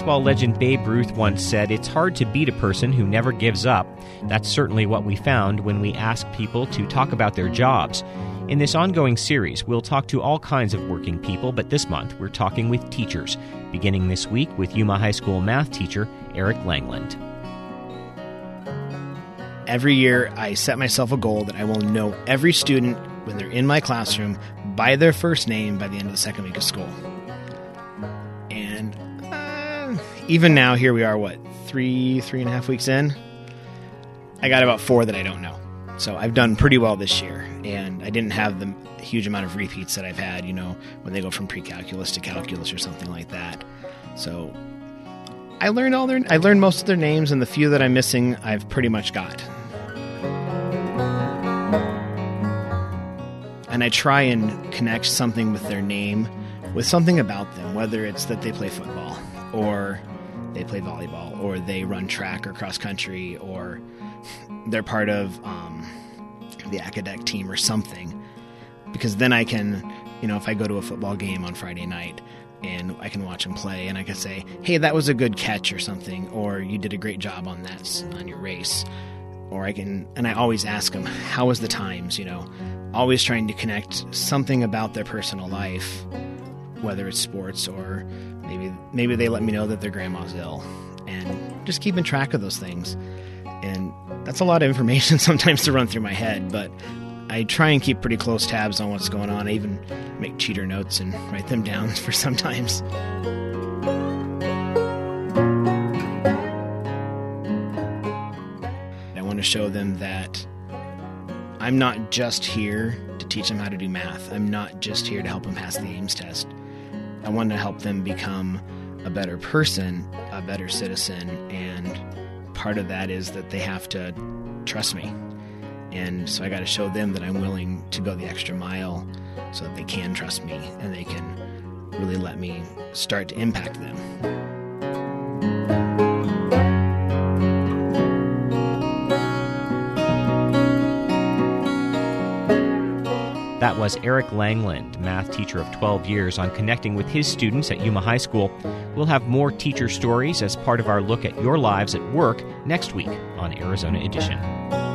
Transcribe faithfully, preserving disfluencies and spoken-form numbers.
Baseball legend Babe Ruth once said, "It's hard to beat a person who never gives up." That's certainly what we found when we asked people to talk about their jobs. In this ongoing series, we'll talk to all kinds of working people, but this month we're talking with teachers, beginning this week with Yuma High School math teacher Eric Langland. Every year, I set myself a goal that I will know every student when they're in my classroom by their first name by the end of the second week of school. And uh, even now, here we are, what, three, three and a half weeks in? I got about four that I don't know. So I've done pretty well this year, and I didn't have the huge amount of repeats that I've had, you know, when they go from pre-calculus to calculus or something like that. So I learned all their, I learned most of their names, and the few that I'm missing, I've pretty much got. And I try and connect something with their name with something about them, whether it's that they play football, or they play volleyball, or they run track or cross country, or they're part of um, the academic team or something. Because then I can, you know, if I go to a football game on Friday night and I can watch them play, and I can say, hey, that was a good catch or something, or you did a great job on that, on your race. Or I can, and I always ask them, how was the times, you know, always trying to connect something about their personal life, whether it's sports or maybe maybe they let me know that their grandma's ill, and just keeping track of those things. And that's a lot of information sometimes to run through my head, but I try and keep pretty close tabs on what's going on. I even make cheater notes and write them down for sometimes. I want to show them that I'm not just here to teach them how to do math. I'm not just here to help them pass the Ames test. I want to help them become a better person, a better citizen, and part of that is that they have to trust me. And so I got to show them that I'm willing to go the extra mile so that they can trust me and they can really let me start to impact them. That was Eric Langland, math teacher of twelve years, on connecting with his students at Yuma High School. We'll have more teacher stories as part of our look at your lives at work next week on Arizona Edition.